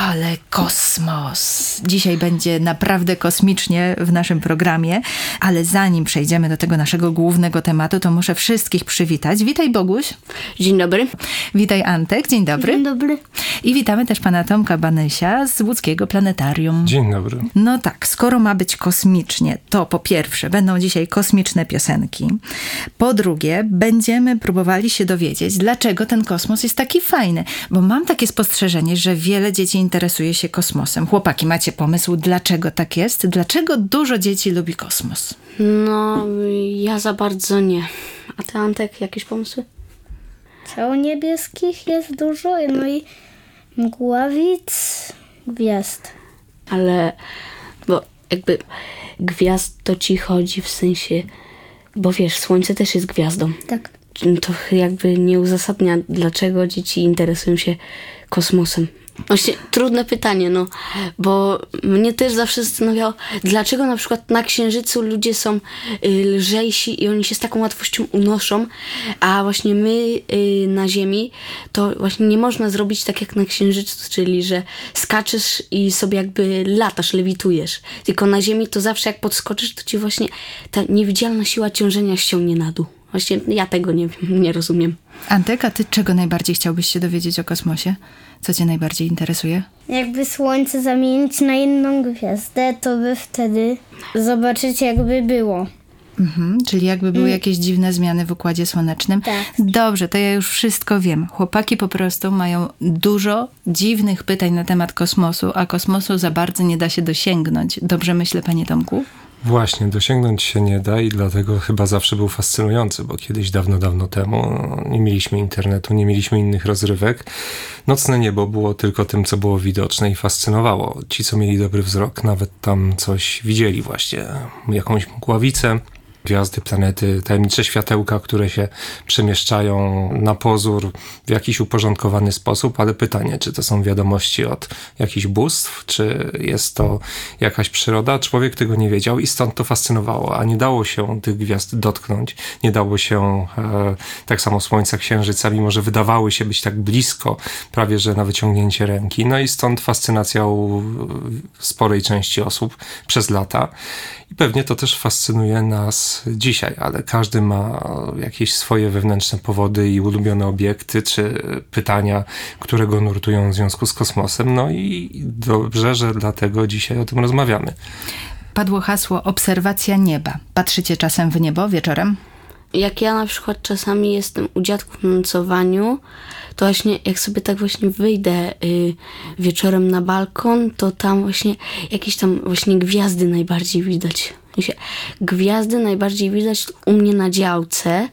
Ale kosmos. Dzisiaj będzie naprawdę kosmicznie w naszym programie, ale zanim przejdziemy do tego naszego głównego tematu, to muszę wszystkich przywitać. Witaj, Boguś. Dzień dobry. Witaj, Antek. Dzień dobry. Dzień dobry. I witamy też pana Tomka Banysia z Łódzkiego Planetarium. Dzień dobry. No tak, skoro ma być kosmicznie, to po pierwsze będą dzisiaj kosmiczne piosenki. Po drugie, będziemy próbowali się dowiedzieć, dlaczego ten kosmos jest taki fajny. Bo mam takie spostrzeżenie, że wiele dzieci interesuje się kosmosem. Chłopaki, macie pomysł, dlaczego tak jest? Dlaczego dużo dzieci lubi kosmos? No, ja za bardzo nie. A ty, Antek, jakieś pomysły? Ciał niebieskich jest dużo, no i mgławic, gwiazd. Ale, bo jakby gwiazd to ci chodzi w sensie, bo wiesz, Słońce też jest gwiazdą. Tak. To jakby nie uzasadnia, dlaczego dzieci interesują się kosmosem. Właśnie trudne pytanie, no, bo mnie też zawsze zastanawiało, dlaczego na przykład na Księżycu ludzie są lżejsi i oni się z taką łatwością unoszą, a właśnie my na Ziemi to właśnie nie można zrobić tak jak na Księżycu, czyli że skaczesz i sobie jakby latasz, lewitujesz. Tylko na Ziemi to zawsze jak podskoczysz, to ci właśnie ta niewidzialna siła ciążenia ściągnie na dół. Właśnie ja tego nie rozumiem. Antek, a ty czego najbardziej chciałbyś się dowiedzieć o kosmosie? Co cię najbardziej interesuje? Jakby Słońce zamienić na inną gwiazdę, to by wtedy zobaczyć, jakby było. Czyli jakby były jakieś dziwne zmiany w Układzie Słonecznym. Tak. Dobrze, to ja już wszystko wiem. Chłopaki po prostu mają dużo dziwnych pytań na temat kosmosu, a kosmosu za bardzo nie da się dosięgnąć. Dobrze myślę, panie Tomku? Właśnie, dosięgnąć się nie da i dlatego chyba zawsze był fascynujący, bo kiedyś dawno temu nie mieliśmy internetu, nie mieliśmy innych rozrywek. Nocne niebo było tylko tym, co było widoczne i fascynowało. Ci, co mieli dobry wzrok, nawet tam coś widzieli właśnie, jakąś mgławicę, gwiazdy, planety, tajemnicze światełka, które się przemieszczają na pozór w jakiś uporządkowany sposób, ale pytanie, czy to są wiadomości od jakichś bóstw, czy jest to jakaś przyroda? Człowiek tego nie wiedział i stąd to fascynowało, a nie dało się tych gwiazd dotknąć, nie dało się tak samo Słońca, Księżyca, mimo że wydawały się być tak blisko, prawie że na wyciągnięcie ręki. No i stąd fascynacja u sporej części osób przez lata. I pewnie to też fascynuje nas dzisiaj, ale każdy ma jakieś swoje wewnętrzne powody i ulubione obiekty, czy pytania, które go nurtują w związku z kosmosem. No i dobrze, że dlatego dzisiaj o tym rozmawiamy. Padło hasło obserwacja nieba. Patrzycie czasem w niebo wieczorem? Jak ja na przykład czasami jestem u dziadków na nocowaniu, to właśnie jak sobie tak właśnie wyjdę wieczorem na balkon, to tam właśnie jakieś tam właśnie gwiazdy najbardziej widać. Gwiazdy najbardziej widać u mnie na działce,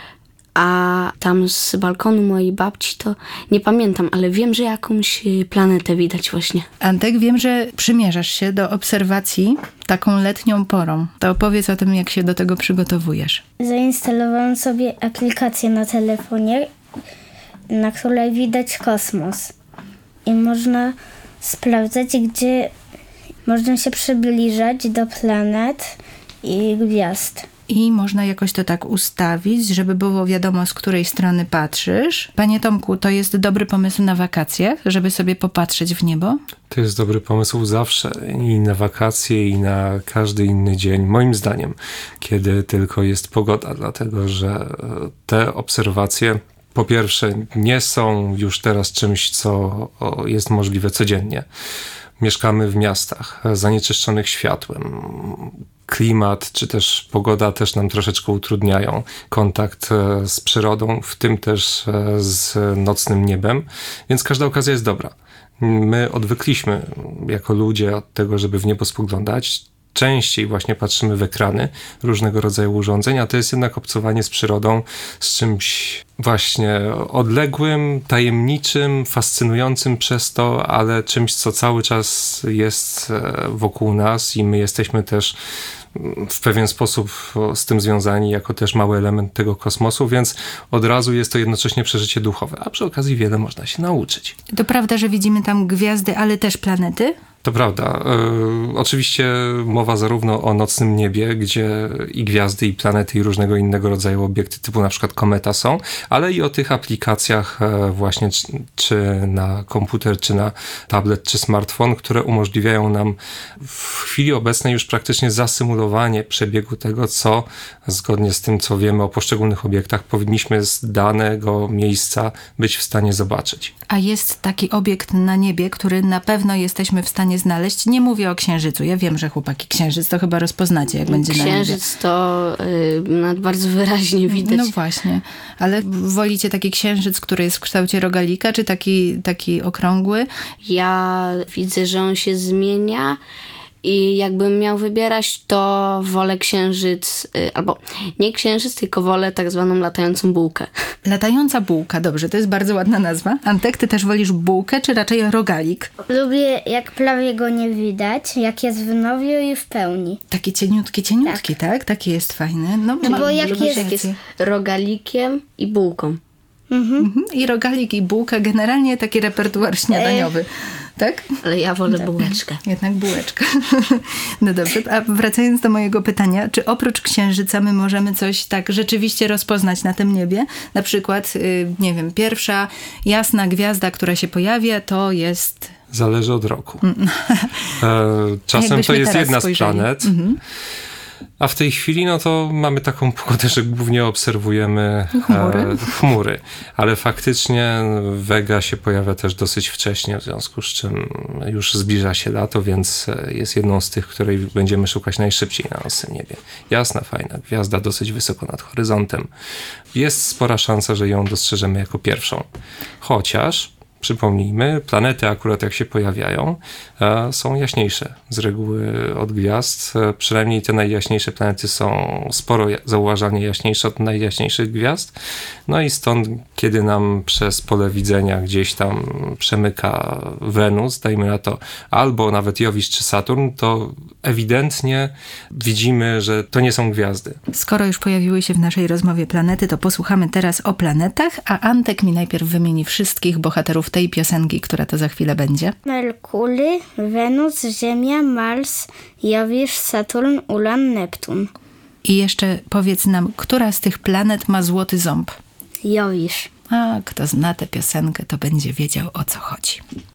a tam z balkonu mojej babci to nie pamiętam, ale wiem, że jakąś planetę widać właśnie. Antek, wiem, że przymierzasz się do obserwacji taką letnią porą. To opowiedz o tym, jak się do tego przygotowujesz. Zainstalowałam sobie aplikację na telefonie, na której widać kosmos. I można sprawdzać, gdzie można się przybliżać do planet i gwiazd. I można jakoś to tak ustawić, żeby było wiadomo, z której strony patrzysz. Panie Tomku, to jest dobry pomysł na wakacje, żeby sobie popatrzeć w niebo? To jest dobry pomysł zawsze i na wakacje, i na każdy inny dzień, moim zdaniem, kiedy tylko jest pogoda, dlatego że te obserwacje po pierwsze nie są już teraz czymś, co jest możliwe codziennie. Mieszkamy w miastach zanieczyszczonych światłem. Klimat czy też pogoda też nam troszeczkę utrudniają kontakt z przyrodą, w tym też z nocnym niebem, więc każda okazja jest dobra. My odwykliśmy jako ludzie od tego, żeby w niebo spoglądać. Częściej właśnie patrzymy w ekrany różnego rodzaju urządzeń, a to jest jednak obcowanie z przyrodą, z czymś właśnie odległym, tajemniczym, fascynującym przez to, ale czymś, co cały czas jest wokół nas i my jesteśmy też w pewien sposób z tym związani jako też mały element tego kosmosu, więc od razu jest to jednocześnie przeżycie duchowe, a przy okazji wiele można się nauczyć. To prawda, że widzimy tam gwiazdy, ale też planety? To prawda. Oczywiście mowa zarówno o nocnym niebie, gdzie i gwiazdy, i planety, i różnego innego rodzaju obiekty typu na przykład kometa są, ale i o tych aplikacjach właśnie czy na komputer, czy na tablet, czy smartfon, które umożliwiają nam w chwili obecnej już praktycznie zasymulowanie przebiegu tego, co zgodnie z tym, co wiemy o poszczególnych obiektach, powinniśmy z danego miejsca być w stanie zobaczyć. A jest taki obiekt na niebie, który na pewno jesteśmy w stanie znaleźć. Nie mówię o Księżycu. Ja wiem, że chłopaki Księżyc to chyba rozpoznacie, jak będzie na niebie. Księżyc to bardzo wyraźnie widać. No właśnie. Ale wolicie taki księżyc, który jest w kształcie rogalika, czy taki okrągły? Ja widzę, że on się zmienia i jakbym miał wybierać, to wolę księżyc, albo nie księżyc, tylko wolę tak zwaną latającą bułkę. Latająca bułka, dobrze, to jest bardzo ładna nazwa. Antek, ty też wolisz bułkę, czy raczej rogalik? Lubię, jak prawie go nie widać, jak jest w nowiu i w pełni. Taki cieniutki, tak? Taki jest fajny. No, bo jak Lubisz, jest- jak jest rogalikiem i bułką. I rogalik, i bułka, generalnie taki repertuar śniadaniowy. Tak? Ale ja wolę bułeczkę. Jednak bułeczka. No dobrze, a wracając do mojego pytania, czy oprócz Księżyca my możemy coś tak rzeczywiście rozpoznać na tym niebie? Na przykład, nie wiem, pierwsza jasna gwiazda, która się pojawia, to jest... Zależy od roku. Czasem Jakbyśmy to jest teraz jedna spojrzeli. z planet, a w tej chwili no to mamy taką pogodę, że głównie obserwujemy chmury. Ale faktycznie Vega się pojawia też dosyć wcześnie, w związku z czym już zbliża się lato, więc jest jedną z tych, której będziemy szukać najszybciej na nocnym niebie. Jasna, fajna gwiazda, dosyć wysoko nad horyzontem. Jest spora szansa, że ją dostrzeżemy jako pierwszą. Chociaż przypomnijmy, planety akurat jak się pojawiają, są jaśniejsze z reguły od gwiazd. Przynajmniej te najjaśniejsze planety są sporo zauważalnie jaśniejsze od najjaśniejszych gwiazd. No i stąd, kiedy nam przez pole widzenia gdzieś tam przemyka Wenus, dajmy na to, albo nawet Jowisz czy Saturn, to ewidentnie widzimy, że to nie są gwiazdy. Skoro już pojawiły się w naszej rozmowie planety, to posłuchamy teraz o planetach, a Antek mi najpierw wymieni wszystkich bohaterów tej piosenki, która to za chwilę będzie. Merkury, Wenus, Ziemia, Mars, Jowisz, Saturn, Uran, Neptun. I jeszcze powiedz nam, która z tych planet ma złoty ząb? Jowisz. A kto zna tę piosenkę, to będzie wiedział, o co chodzi.